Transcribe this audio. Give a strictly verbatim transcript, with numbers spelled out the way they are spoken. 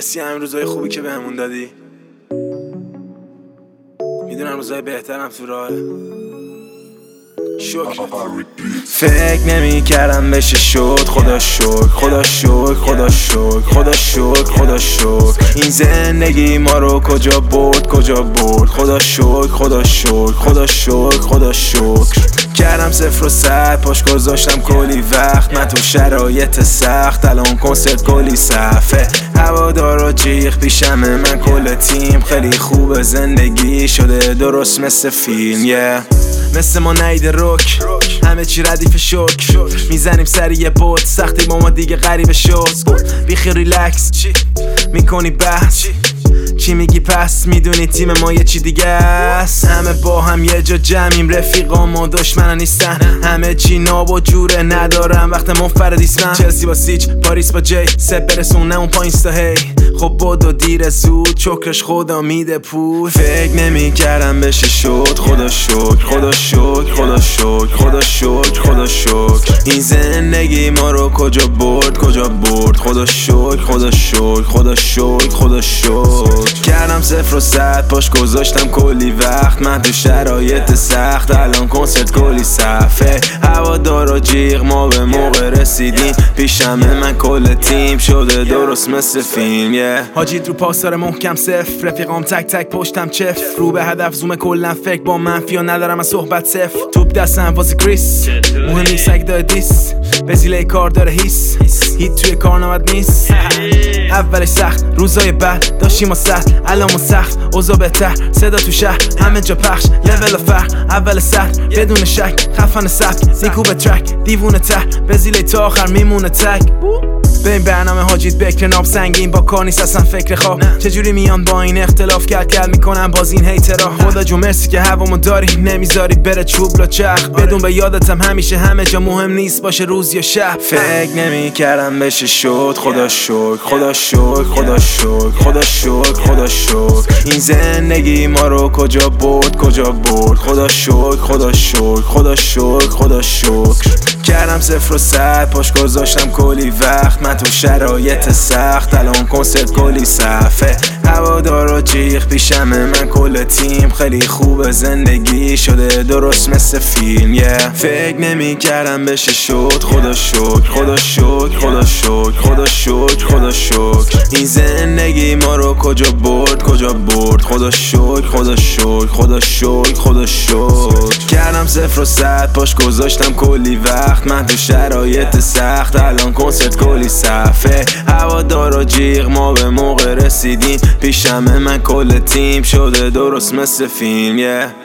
مرسی همین روزای خوبی که بهمون دادی. میدونم روزای بهترم تو راهه. شکر. فکر نمی کردم بشه شد. خدا شکر خدا شکر خدا شکر خدا شکر خدا شکر. این زندگی ما رو کجا برد کجا برد. خدا شکر خدا شکر خدا شکر خدا شکر. کردم صفر و صد پاش گذاشتم کلی وقت. من تو شرایط سخت الان کنسرت کلی صفحه. هوادارا جیغ پیشمه من کل تیم. خیلی خوبه زندگی شده درست مثل فیلم yeah. مثل ما نیده روک همه چی ردیف شک. میزنیم سری یه بود سختی با ما دیگه غریب شد. بیخی ریلکس میکنی بحث چی میگی پس میدونی تیم ما یه چی دیگه است. همه با هم یه جا جمعیم رفیقام و دشمنا نیستن. همه چی ناب و جوره ندارم وقت منفردیست. من چلسی با سیچ پاریس با جی سب برسونه اون پایین ستا هی. خب بود و دیر زود چکرش خدا میده پول. فکر نمی کردم بشه شد. خدا شکر خدا شکر خدا شکر خدا شکر خدا شکر. این زندگی ما رو کجا برد کجا برد. خدا شکر خدا شکر خدا شکر خدا شکر. کردم صفر و صد پاش گذاشتم کلی وقت. من تو شرایط سخت الان کنسرت کلی صفحه. هوادارا جیغ ما به موقع رسیدیم. پیشمه من کل تیم شده درست مثل فیلم yeah. حاجید رو پاسار محکم صفر. رفیقام تک تک پشتم چف. رو به هدف زوم کلن فکر با منفی و ندارم از صحبت صفر. توپ دستم واسه کریس مهم نیست اگه داره دیس. بزیله کار داره هیس هیت توی کار نمد نیست. اولش سخت روزای بعد داشتیم ما سخت الان ما سخت اوضاع بهتر. صدا تو شهر همه جا پخش لول فرق اول سر بدون شک. خفن سبک نیکو به ترک دیوونه ته بزیله تا آخر میمونه تک. به این برنامه حاجید بکر ناب سنگین با کار نیست اصلا فکر خواب. چجوری میان با این اختلاف کرد کرد میکنم باز این هیترا. خدا جو مرسی که هوامو داری نمیذاری بره چوب لا چرخ. بدون به یادتم همیشه همه جا مهم نیست باشه روز یا شب. فکر نمی کردم بشه شد. خدا شکر خدا شکر خدا شکر خدا شکر خدا شکر. این زندگی ما رو کجا برد کجا برد. خدا شکر خدا شکر خدا شکر خدا شکر. کردم صفر و صد پاش گذاشتم کلی وقت. من تو شرایط سخت الان کنسرت کلی صفحه. هوادارا جیغ پیشمه من کل تیم. خیلی خوبه زندگی شده درست مثل فیلم yeah. فکر نمی کردم بشه شد. خدا شکر خدا شکر خدا شکر خدا شکر خدا شکر. این زندگی ما رو کجا برد کجا برد. خدا شکر خدا شکر خدا شکر خدا شکر. کردم صفر و صد پاش گذاشتم کلی وقت. من تو شرایط سخت الان کنسرت کلی صفحه. هوادارا جیغ ما به موقع رسیدیم. پیشمه من کل تیم شده درست مثل فیلم yeah.